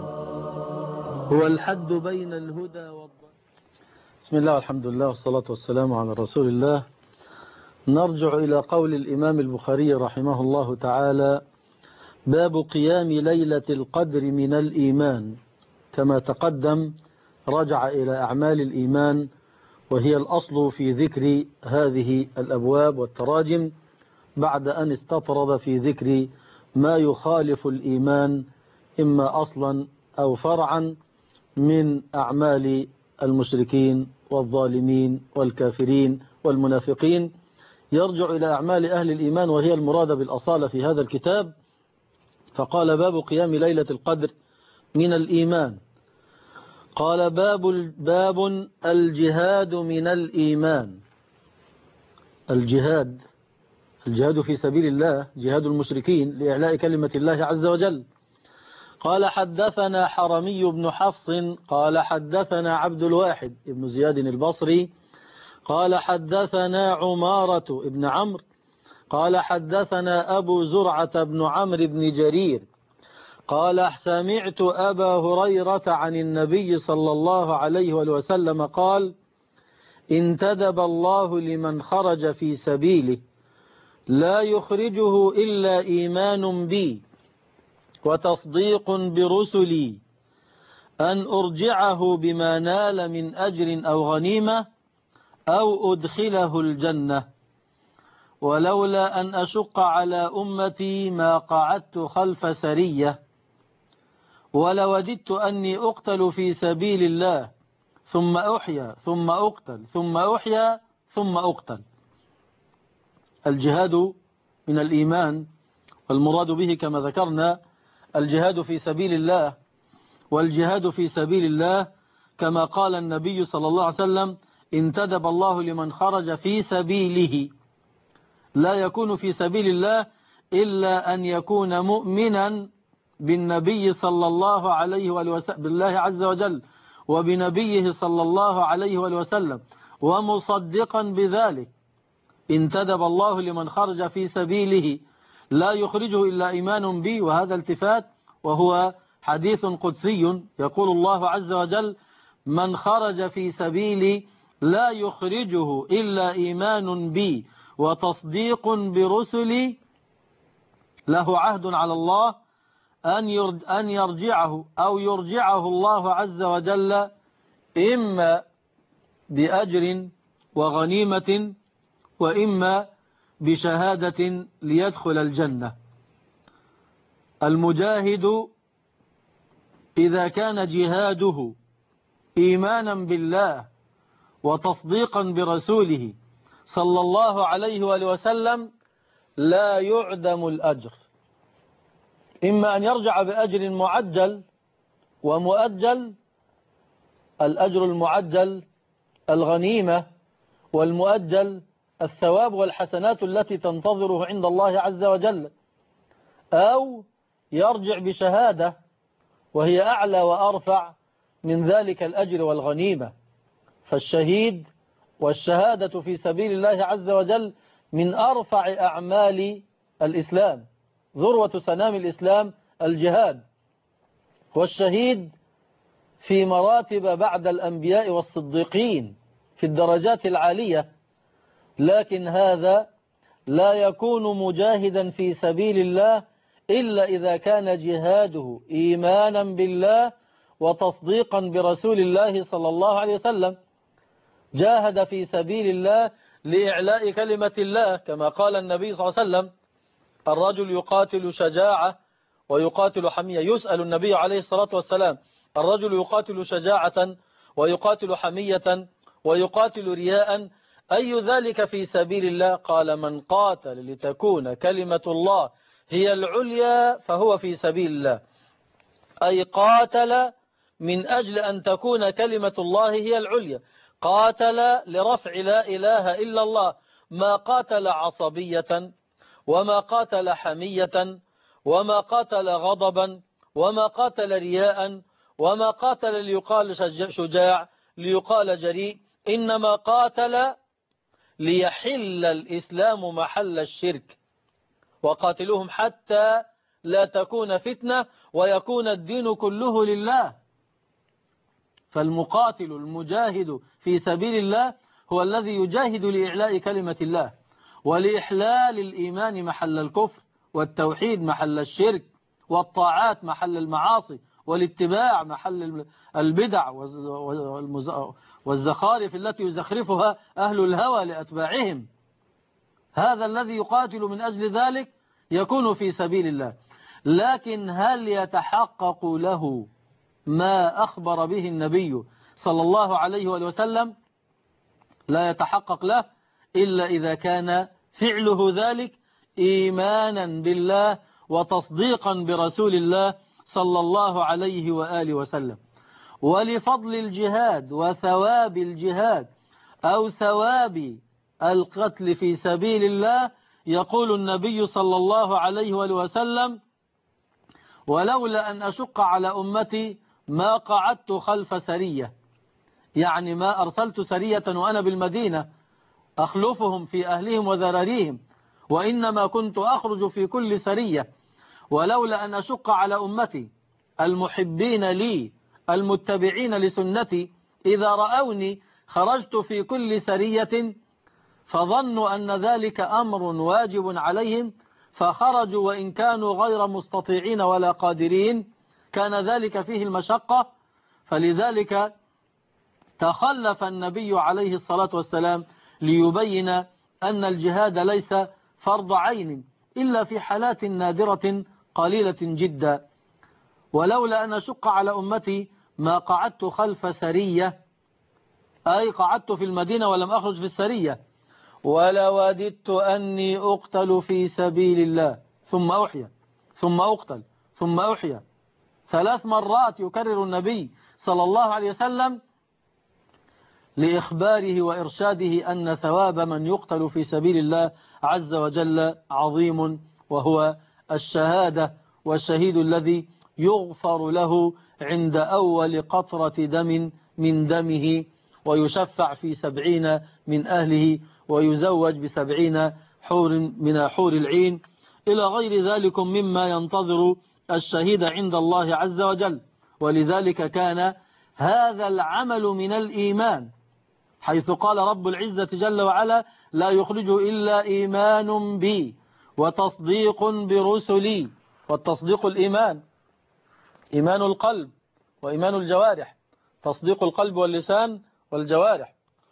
هو الحد بين الهدى والضلال. بسم الله والحمد لله والصلاة والسلام على رسول الله. نرجع إلى قول الإمام البخاري رحمه الله تعالى: باب قيام ليلة القدر من الإيمان. كما تقدم رجع إلى أعمال الإيمان وهي الأصل في ذكر هذه الأبواب والتراجم بعد أن استطرد في ذكر ما يخالف الإيمان إما أصلا أو فرعا من أعمال المشركين والظالمين والكافرين والمنافقين. يرجع إلى أعمال أهل الإيمان وهي المراد بالأصالة في هذا الكتاب. فقال: باب قيام ليلة القدر من الإيمان. قال: باب باب الجهاد من الإيمان. الجهاد الجهاد في سبيل الله، جهاد المشركين لإعلاء كلمة الله عز وجل. قال: حدثنا حرمي بن حفص قال حدثنا عبد الواحد بن زياد البصري قال حدثنا عمارة بن عمرو قال حدثنا أبو زرعة بن عمرو بن جرير قال: سمعت أبا هريرة عن النبي صلى الله عليه وسلم قال: انتدب الله لمن خرج في سبيله لا يخرجه إلا إيمان بي وتصديق برسلي أن أرجعه بما نال من أجر أو غنيمة أو أدخله الجنة، ولولا أن أشق على أمتي ما قعدت خلف سرية، ولوددت أني أقتل في سبيل الله ثم أحيا ثم أقتل ثم أحيا ثم أقتل. الجهاد من الإيمان، والمراد به كما ذكرنا الجهاد في سبيل الله. والجهاد في سبيل الله كما قال النبي صلى الله عليه وسلم: انتدب الله لمن خرج في سبيله. لا يكون في سبيل الله إلا أن يكون مؤمنا بالنبي صلى الله عليه وسلم، بالله عز وجل وبنبيه صلى الله عليه وسلم، ومصدقا بذلك. انتدب الله لمن خرج في سبيله لا يخرجه إلا إيمان بي، وهذا التفات وهو حديث قدسي يقول الله عز وجل: من خرج في سبيلي لا يخرجه إلا إيمان بي وتصديق برسلي له عهد على الله أن يرجعه أو يرجعه الله عز وجل إما بأجر وغنيمة وإما بشهادة ليدخل الجنة. المجاهد إذا كان جهاده إيمانا بالله وتصديقا برسوله صلى الله عليه وآله وسلم لا يعدم الأجر، إما أن يرجع بأجر معجل ومؤجل. الأجر المعجل الغنيمة، والمؤجل الثواب والحسنات التي تنتظره عند الله عز وجل، أو يرجع بشهادة وهي أعلى وأرفع من ذلك الأجر والغنيمة. فالشهيد والشهادة في سبيل الله عز وجل من أرفع أعمال الإسلام، ذروة سنام الإسلام الجهاد، والشهيد في مراتب بعد الأنبياء والصديقين في الدرجات العالية، لكن هذا لا يكون مجاهدا في سبيل الله إلا إذا كان جهاده إيمانا بالله وتصديقا برسول الله صلى الله عليه وسلم. جاهد في سبيل الله لإعلاء كلمة الله، كما قال النبي صلى الله عليه وسلم: الرجل يقاتل شجاعة ويقاتل حمية. يسأل النبي عليه الصلاة والسلام: الرجل يقاتل شجاعة ويقاتل حمية ويقاتل رياء، أي ذلك في سبيل الله؟ قال: من قاتل لتكون كلمة الله هي العليا فهو في سبيل الله، أي قاتل من أجل أن تكون كلمة الله هي العليا، قاتل لرفع لا إله إلا الله، ما قاتل عصبية وما قاتل حمية وما قاتل غضبا وما قاتل رياء وما قاتل ليقال شجاع ليقال جريء، إنما قاتل ليحل الإسلام محل الشرك، وقاتلوهم حتى لا تكون فتنة ويكون الدين كله لله. فالمقاتل المجاهد في سبيل الله هو الذي يجاهد لإعلاء كلمة الله ولإحلال الإيمان محل الكفر، والتوحيد محل الشرك، والطاعات محل المعاصي، والاتباع محل البدع والزخارف التي يزخرفها أهل الهوى لأتباعهم. هذا الذي يقاتل من أجل ذلك يكون في سبيل الله. لكن هل يتحقق له ما أخبر به النبي صلى الله عليه وآله وسلم؟ لا يتحقق له إلا إذا كان فعله ذلك إيمانا بالله وتصديقا برسول الله صلى الله عليه وآله وسلم. ولفضل الجهاد وثواب الجهاد أو ثواب القتل في سبيل الله يقول النبي صلى الله عليه وآله وسلم: ولولا أن أشق على أمتي ما قعدت خلف سرية، يعني ما أرسلت سرية وأنا بالمدينة أخلفهم في أهلهم وذراريهم، وإنما كنت أخرج في كل سرية. ولولا أن أشق على أمتي المحبين لي المتبعين لسنتي إذا رأوني خرجت في كل سرية فظنوا أن ذلك أمر واجب عليهم فخرجوا وإن كانوا غير مستطيعين ولا قادرين، كان ذلك فيه المشقة. فلذلك تخلف النبي عليه الصلاة والسلام ليبين أن الجهاد ليس فرض عين إلا في حالات نادرة قليلة جدا. ولولا أن أشق على أمتي ما قعدت خلف سرية، أي قعدت في المدينة ولم أخرج في السرية. ولوددت أني أقتل في سبيل الله ثم أحيا ثم أقتل ثم أحيا، ثلاث مرات يكرر النبي صلى الله عليه وسلم لإخباره وإرشاده أن ثواب من يقتل في سبيل الله عز وجل عظيم، وهو الشهادة، والشهيد الذي يغفر له عند أول قطرة دم من دمه ويشفع في سبعين من أهله ويزوج بسبعين حور من حور العين إلى غير ذلك مما ينتظر الشهيد عند الله عز وجل. ولذلك كان هذا العمل من الإيمان، حيث قال رب العزة جل وعلا: لا يخرج إلا إيمان بي وتصديق برسلي. والتصديق الإيمان، إيمان القلب وإيمان الجوارح، تصديق القلب واللسان والجوارح.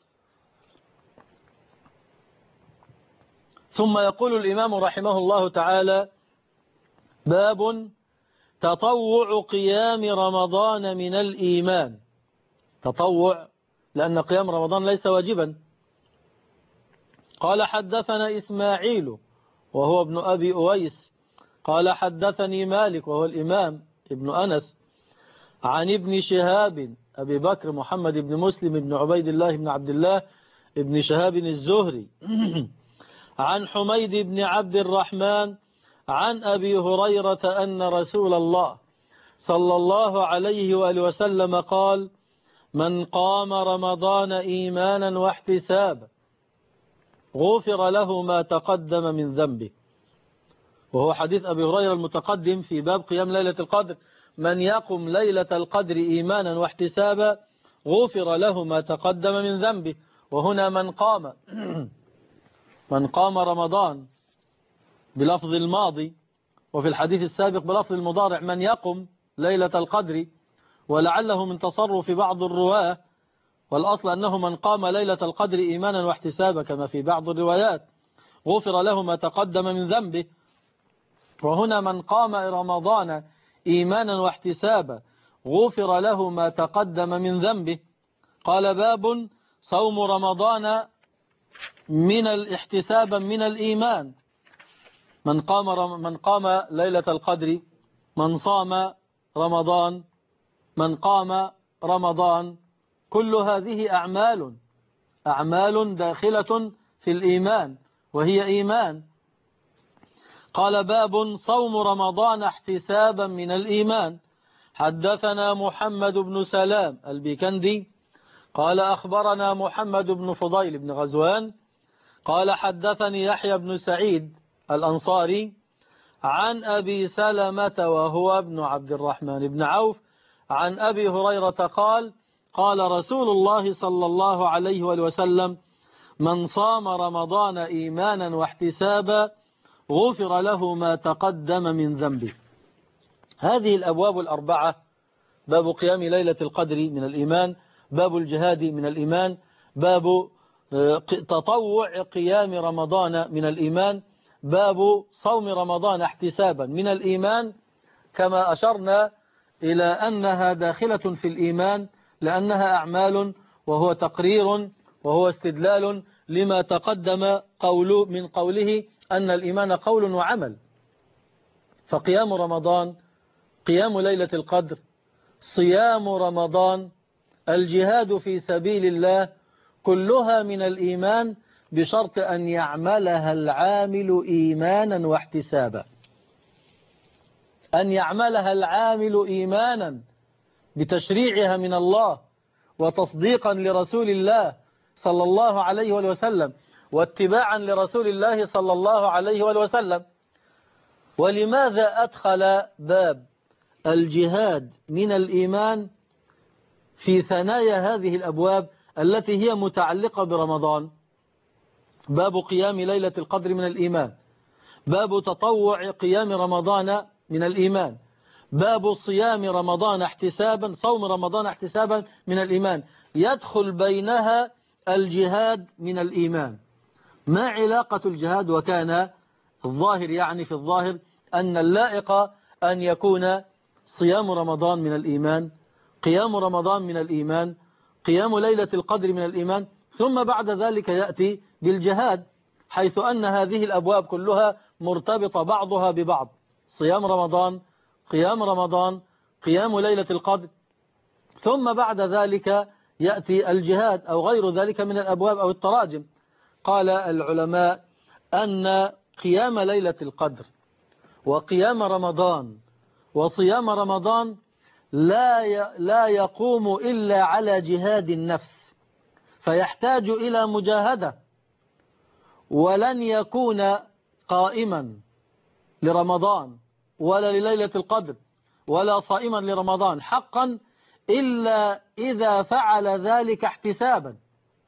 ثم يقول الإمام رحمه الله تعالى: باب تطوع قيام رمضان من الإيمان. تطوع لأن قيام رمضان ليس واجبا. قال: حدثنا إسماعيل وهو ابن أبي أويس قال: حدثني مالك وهو الإمام ابن أنس عن ابن شهاب أبي بكر محمد بن مسلم بن عبيد الله بن عبد الله ابن شهاب الزهري عن حميد بن عبد الرحمن عن أبي هريرة أن رسول الله صلى الله عليه وآله وسلم قال: من قام رمضان إيمانا واحتسابا غفر له ما تقدم من ذنبه. وهو حديث أبي هريرة المتقدم في باب قيام ليلة القدر: من يقم ليلة القدر إيمانا واحتسابا غفر له ما تقدم من ذنبه. وهنا من قام من قام رمضان بلفظ الماضي، وفي الحديث السابق بلفظ المضارع من يقم ليلة القدر، ولعله من تصرف بعض الرواة، والأصل أنه من قام ليلة القدر إيمانا واحتسابا كما في بعض الروايات غفر له ما تقدم من ذنبه. وهنا من قام رمضان إيمانا واحتسابا غفر له ما تقدم من ذنبه. قال: باب صوم رمضان من الاحتساب من الإيمان. من قام من قام ليلة القدر، من صام رمضان، من قام رمضان، كل هذه أعمال أعمال داخلة في الإيمان وهي إيمان. قال: باب صوم رمضان احتسابا من الإيمان. حدثنا محمد بن سلام البيكندي قال: أخبرنا محمد بن فضيل بن غزوان قال: حدثني يحيى بن سعيد الأنصاري عن أبي سلمة وهو ابن عبد الرحمن بن عوف عن أبي هريرة قال: قال رسول الله صلى الله عليه وسلم: من صام رمضان إيمانا واحتسابا غفر له ما تقدم من ذنبه. هذه الأبواب الأربعة: باب قيام ليلة القدر من الإيمان، باب الجهاد من الإيمان، باب تطوع قيام رمضان من الإيمان، باب صوم رمضان احتسابا من الإيمان، كما أشرنا إلى أنها داخلة في الإيمان لأنها أعمال وهو تقرير وهو استدلال لما تقدم قول من قوله أن الإيمان قول وعمل. فقيام رمضان، قيام ليلة القدر، صيام رمضان، الجهاد في سبيل الله، كلها من الإيمان بشرط أن يعملها العامل إيمانا واحتسابا. أن يعملها العامل إيمانا بتشريعها من الله وتصديقا لرسول الله صلى الله عليه وسلم واتباعا لرسول الله صلى الله عليه وسلم. ولماذا أدخل باب الجهاد من الإيمان في ثنايا هذه الأبواب التي هي متعلقة برمضان؟ باب قيام ليلة القدر من الإيمان، باب تطوع قيام رمضان من الإيمان، باب صيام رمضان احتسابا، صوم رمضان احتسابا من الإيمان، يدخل بينها الجهاد من الإيمان. ما علاقة الجهاد؟ وكان الظاهر يعني في الظاهر أن اللائق أن يكون صيام رمضان من الإيمان، قيام رمضان من الإيمان، قيام ليلة القدر من الإيمان، ثم بعد ذلك يأتي بالجهاد، حيث أن هذه الأبواب كلها مرتبطة بعضها ببعض: صيام رمضان، قيام رمضان، قيام ليلة القدر، ثم بعد ذلك يأتي الجهاد أو غير ذلك من الأبواب أو التراجم. قال العلماء أن قيام ليلة القدر وقيام رمضان وصيام رمضان لا لا يقوم إلا على جهاد النفس، فيحتاج إلى مجاهدة، ولن يكون قائما لرمضان ولا لليلة القدر ولا صائما لرمضان حقا إلا إذا فعل ذلك احتسابا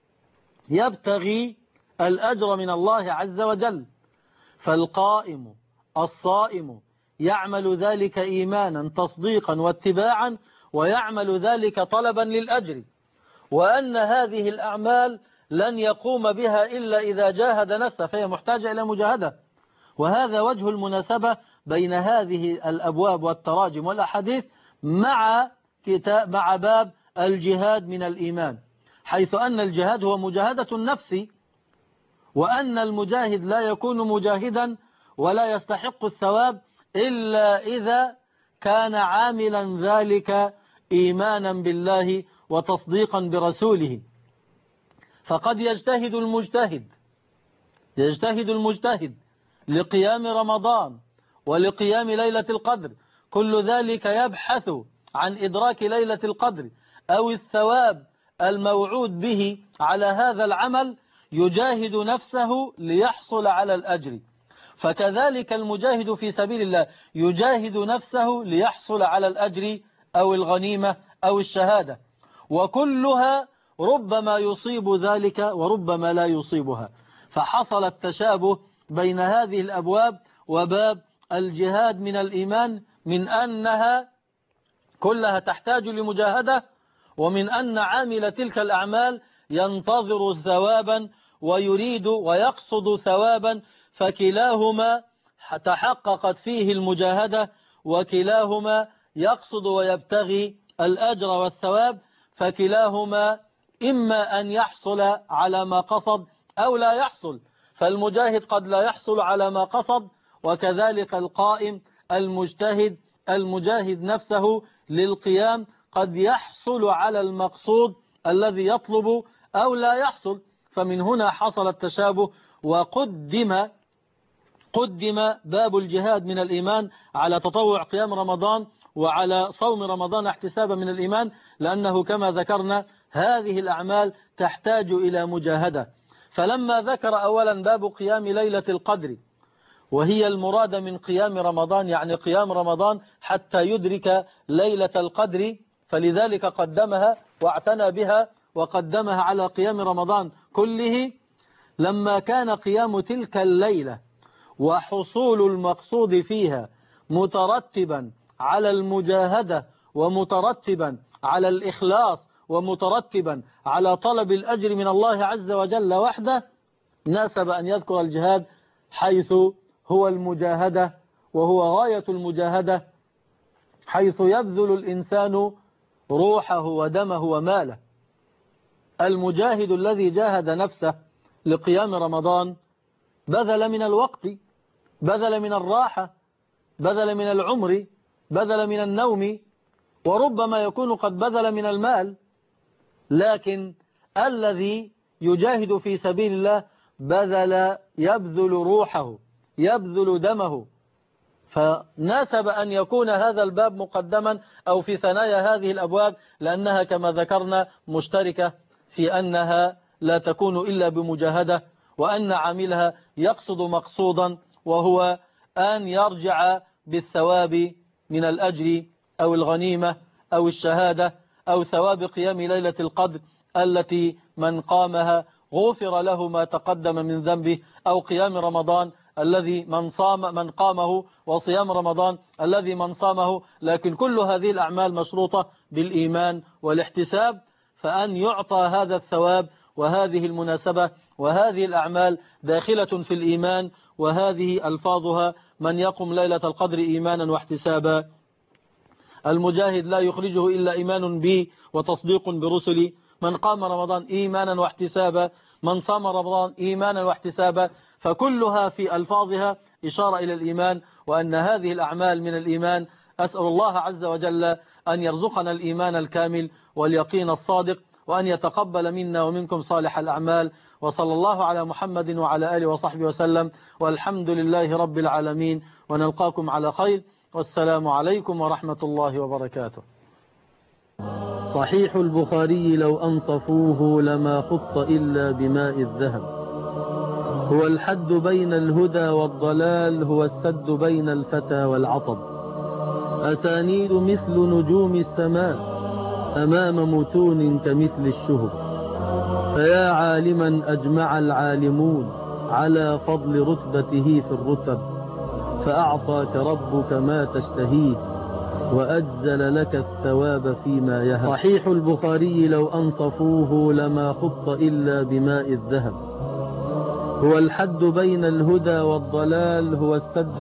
يبتغي الأجر من الله عز وجل. فالقائم الصائم يعمل ذلك إيمانا تصديقا واتباعا، ويعمل ذلك طلبا للأجر، وأن هذه الأعمال لن يقوم بها إلا إذا جاهد نفسه، فهي محتاجة إلى مجاهدة. وهذا وجه المناسبة بين هذه الأبواب والتراجم والأحاديث مع كتاب مع باب الجهاد من الإيمان، حيث أن الجهاد هو مجاهدة النفس، وأن المجاهد لا يكون مجاهدا ولا يستحق الثواب إلا إذا كان عاملا ذلك إيمانا بالله وتصديقا برسوله. فقد يجتهد المجتهد يجتهد المجتهد لقيام رمضان ولقيام ليلة القدر، كل ذلك يبحث عن إدراك ليلة القدر أو الثواب الموعود به على هذا العمل، يجاهد نفسه ليحصل على الأجر، فكذلك المجاهد في سبيل الله يجاهد نفسه ليحصل على الأجر أو الغنيمة أو الشهادة، وكلها ربما يصيب ذلك وربما لا يصيبها. فحصل التشابه بين هذه الأبواب وباب الجهاد من الإيمان، من أنها كلها تحتاج لمجاهدة، ومن أن عامل تلك الأعمال ينتظر ثوابا ويريد ويقصد ثوابا، فكلاهما تحققت فيه المجاهدة، وكلاهما يقصد ويبتغي الأجر والثواب، فكلاهما إما أن يحصل على ما قصد أو لا يحصل. فالمجاهد قد لا يحصل على ما قصد، وكذلك القائم المجتهد المجاهد نفسه للقيام قد يحصل على المقصود الذي يطلب أو لا يحصل. فمن هنا حصل التشابه، وقدم قدم باب الجهاد من الإيمان على تطوع قيام رمضان وعلى صوم رمضان احتسابا من الإيمان، لأنه كما ذكرنا هذه الأعمال تحتاج إلى مجاهدة. فلما ذكر أولا باب قيام ليلة القدر، وهي المراد من قيام رمضان، يعني قيام رمضان حتى يدرك ليلة القدر، فلذلك قدمها واعتنى بها وقدمها على قيام رمضان كله. لما كان قيام تلك الليلة وحصول المقصود فيها مترتبا على المجاهدة ومترتبا على الإخلاص ومترتبا على طلب الأجر من الله عز وجل وحده، ناسب أن يذكر الجهاد حيث هو المجاهدة، وهو غاية المجاهدة، حيث يبذل الإنسان روحه ودمه وماله. المجاهد الذي جاهد نفسه لقيام رمضان بذل من الوقت، بذل من الراحة، بذل من العمر، بذل من النوم، وربما يكون قد بذل من المال. لكن الذي يجاهد في سبيل الله بذل يبذل روحه، يبذل دمه. فناسب أن يكون هذا الباب مقدما أو في ثنايا هذه الأبواب، لأنها كما ذكرنا مشتركة في أنها لا تكون إلا بمجاهدة، وأن عاملها يقصد مقصودا، وهو أن يرجع بالثواب من الأجر أو الغنيمة أو الشهادة أو ثواب قيام ليلة القدر التي من قامها غفر له ما تقدم من ذنبه، أو قيام رمضان الذي من صام من قامه، وصيام رمضان الذي من صامه. لكن كل هذه الأعمال مشروطة بالإيمان والاحتساب، فأن يعطى هذا الثواب وهذه المناسبة وهذه الأعمال داخلة في الإيمان، وهذه ألفاظها: من يقم ليلة القدر إيمانا واحتسابا. المجاهد لا يخرجه إلا إيمان بي وتصديق برسلي. من قام رمضان إيمانا واحتسابا، من صام رمضان إيمانا واحتسابا، فكلها في ألفاظها إشارة إلى الإيمان، وأن هذه الأعمال من الإيمان. أسأل الله عز وجل أن يرزقنا الإيمان الكامل واليقين الصادق، وأن يتقبل منا ومنكم صالح الأعمال. وصلى الله على محمد وعلى آله وصحبه وسلم، والحمد لله رب العالمين، ونلقاكم على خير، والسلام عليكم ورحمة الله وبركاته. صحيح البخاري لو أنصفوه لما خط إلا بماء الذهب، هو الحد بين الهدى والضلال، هو السد بين الفتى والعطب. أسانيد مثل نجوم السماء أمام متون كمثل الشهب، فيا عالما أجمع العالمون على فضل رتبته في الرتب، فأعطاك ربك ما تشتهيه وأجزل لك الثواب فيما يهب. صحيح البخاري لو أنصفوه لما خط إلا بماء الذهب، هو الحد بين الهدى والضلال، هو السد